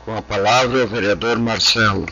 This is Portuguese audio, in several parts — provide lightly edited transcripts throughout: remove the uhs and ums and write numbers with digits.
Com a palavra o vereador Marcelo.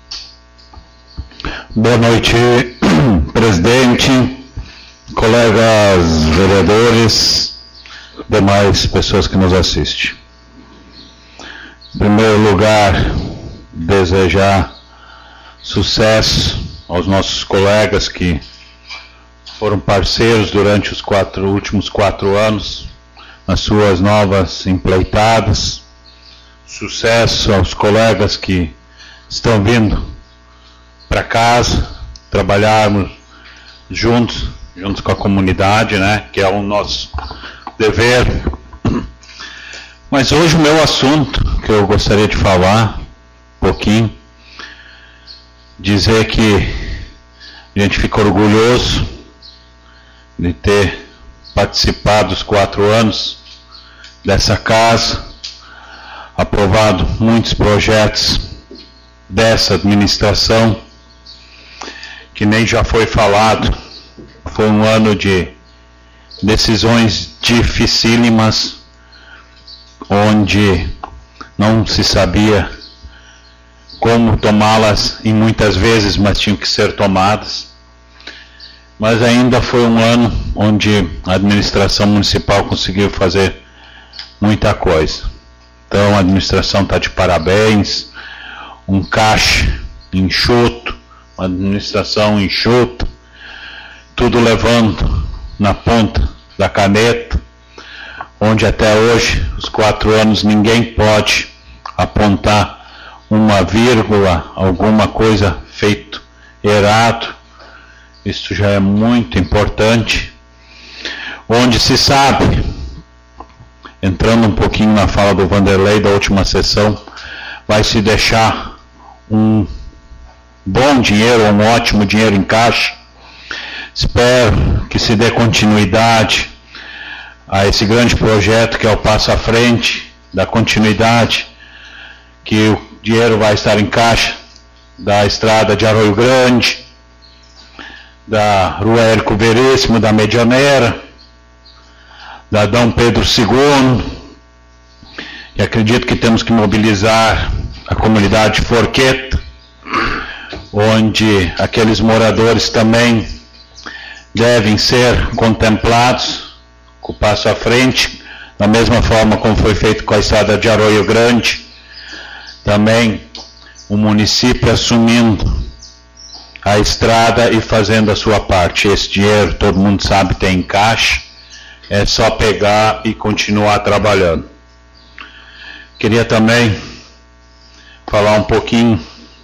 Boa noite, presidente, colegas vereadores, demais pessoas que nos assistem. Em primeiro lugar, desejar sucesso aos nossos colegas que foram parceiros durante os últimos 4 anos nas suas novas empleitadas. Sucesso aos colegas que estão vindo para casa, trabalharmos juntos com a comunidade, né, que é o nosso dever. Mas hoje o meu assunto que eu gostaria de falar um pouquinho, dizer que a gente fica orgulhoso de ter participado dos 4 anos dessa casa, aprovado muitos projetos dessa administração, que nem já foi falado, foi um ano de decisões dificílimas, onde não se sabia como tomá-las, e muitas vezes, mas tinham que ser tomadas. Mas ainda foi um ano onde a administração municipal conseguiu fazer muita coisa. Então a administração está de parabéns, um caixa enxuto, uma administração enxuta, tudo levando na ponta da caneta, onde até hoje, os 4 anos, ninguém pode apontar uma vírgula, alguma coisa feito errado. Isso já é muito importante, onde se sabe, entrando um pouquinho na fala do Vanderlei da última sessão, vai se deixar um bom dinheiro, um ótimo dinheiro em caixa. Espero que se dê continuidade a esse grande projeto que é o Passo à Frente, da continuidade, que o dinheiro vai estar em caixa da estrada de Arroio Grande, da Rua Érico Veríssimo, da Medianeira, da Dom Pedro II, e acredito que temos que mobilizar a comunidade Forqueta, onde aqueles moradores também devem ser contemplados com o Passo à Frente, da mesma forma como foi feito com a estrada de Arroio Grande, também o município assumindo a estrada e fazendo a sua parte. Esse dinheiro, todo mundo sabe, tem em caixa, é só pegar e continuar trabalhando. Queria também falar um pouquinho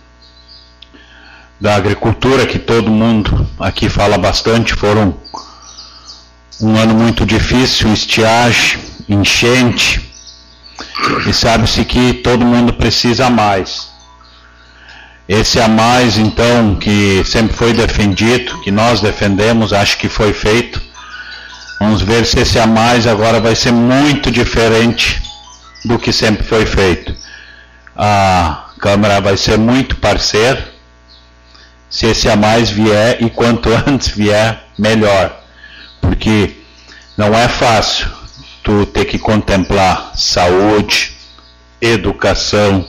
da agricultura, que todo mundo aqui fala bastante. Foram um ano muito difícil, estiagem, enchente, e sabe-se que todo mundo precisa mais. Esse a mais, então, que sempre foi defendido, que nós defendemos, acho que foi feito. Vamos ver se esse a mais agora vai ser muito diferente do que sempre foi feito. A Câmara vai ser muito parceira, se esse a mais vier, e quanto antes vier, melhor. Porque não é fácil tu ter que contemplar saúde, educação,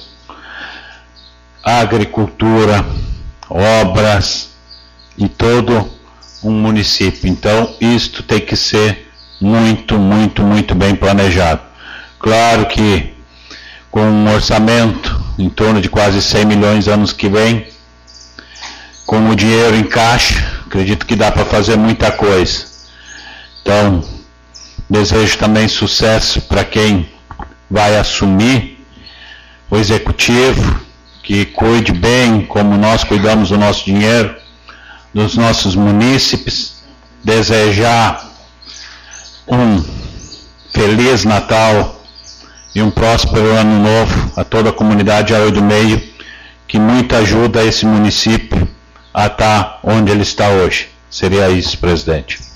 agricultura, obras e todo um município. Então, isto tem que ser muito, muito, muito bem planejado. Claro que com um orçamento em torno de quase 100 milhões anos que vem, com o dinheiro em caixa, acredito que dá para fazer muita coisa. Então, desejo também sucesso para quem vai assumir o executivo, que cuide bem, como nós cuidamos do nosso dinheiro, dos nossos munícipes. Desejar um Feliz Natal e um próspero Ano Novo a toda a comunidade de Arroio do Meio, que muito ajuda esse município a estar onde ele está hoje. Seria isso, presidente.